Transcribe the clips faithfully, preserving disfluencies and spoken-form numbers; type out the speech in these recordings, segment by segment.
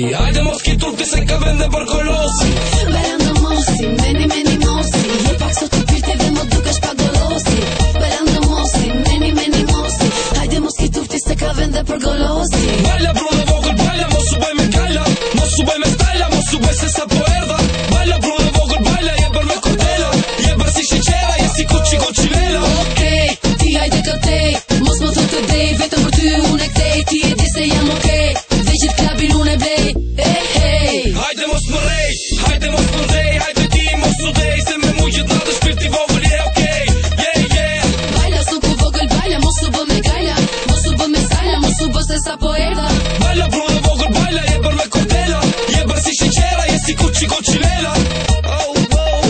Hajde mos ki turti se ka vende për kolosi. Belando mosi, meni meni mosi, je pak sot të pirti dhe më dukesh pa golosi. Belando mosi, meni meni mosi, hajde mos ki turti se ka vende për golosi. Balla bruno vogël, balla mos u bëj me galla, mos u bëj me stalla, mos u bëj se sa po erdha. Balla bruno vogël, balla je bër me kordela, je bër si sheqera, je si kuçi goçilela. Okej, ti hajde këtej, mos më thot të dej, vetëm për ty unë e kthej, ti e di se jam okej, veqit klabin unë e blej. Hey, hey. Hajde mos më rej, hajde mos më ndej, hajde ti mos u dej, se me mu gjithë natë shpirti vogël je okej, yeah, yeah. Balla s'u ku vogël, balla, mos u bë me galla, mos u bë me sala, mos u bë se sa po erdha. Balla bruno vogël, balla je bër me kordela, je bër si sheqera, je si kuçi goçilela. Oh, oh.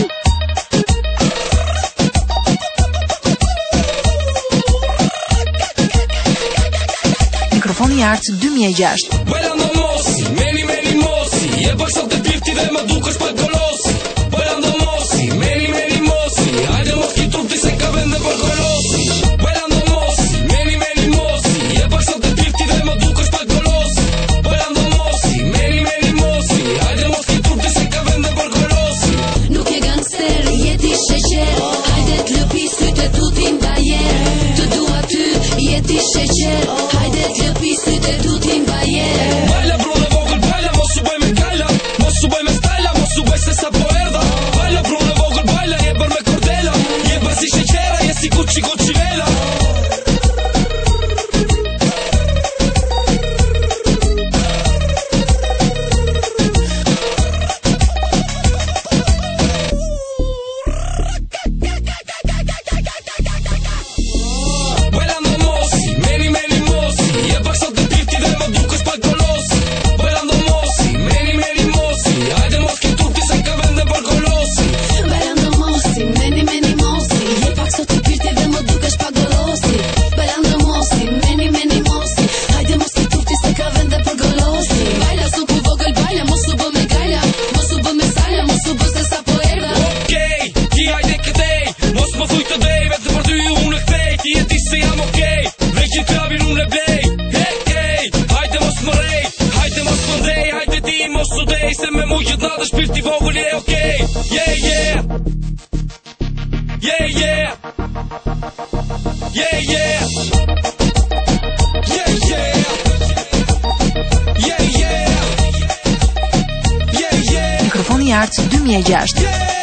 Mikrofoni i Arts dy mijë e gjashtë. Belando mosi, meni meni mosi, je bër sot të pirti dhe më dukesh pa golosi. Belando mosi, meni meni mosi, hajde mos ki turti se ka vende për kolosi. Belando mosi, meni meni mosi, je bër sot të pirti dhe më dukesh pa golosi. Belando mosi, meni meni mosi, hajde mos ki turti se ka vende për kolosi. Nuk je gangster, jeti sheqer, hajde t'lëpi sytë e tutin bajer. Të dua ty, jeti sheqer, hajde t'lëpi sytë e tutin bajer. Balla bruno vogël, balla mos u bëj me galla, mos u bëj me stalla, mos u bëj se sa po erdha. Balla bruno vogël, balla je bër me kordela, je bër si sheqera, je si kuçi goçilela. Belando mosi, meni meni mosi, je pak sot të pirti dhe më dukesh pa golosi. Belando mosi, meni meni mosi, hajde mos ki turti se ka vende për golosi. Belando mosi, meni meni mosi, je pak sot të pirti dhe më dukesh pa golosi. Belando mosi, meni meni mosi, hajde mos ki turti se ka vende për golosi. Balla s'u ku vogël, balla, mos u bë me galla, mos u bë me sala, mos u bë se sa po erdha. Okej, ti hajde këtej, mos më thuj të dej, vetëm për ty unë e kthej, ti e di se jam okej, veqit klabin unë e blej. Hey, hey, hajde mos më rej, hajde mos më ndej, hajde ti mos u dej, se me mu gjithë natë shpirti vogël je okej, yeah, yeah. Yeah, yeah. Yeah, yeah. Yeah, yeah. Yeah, yeah. Yeah, yeah. Mikrofoni i Arts dy mijë e gjashtë. Yeah.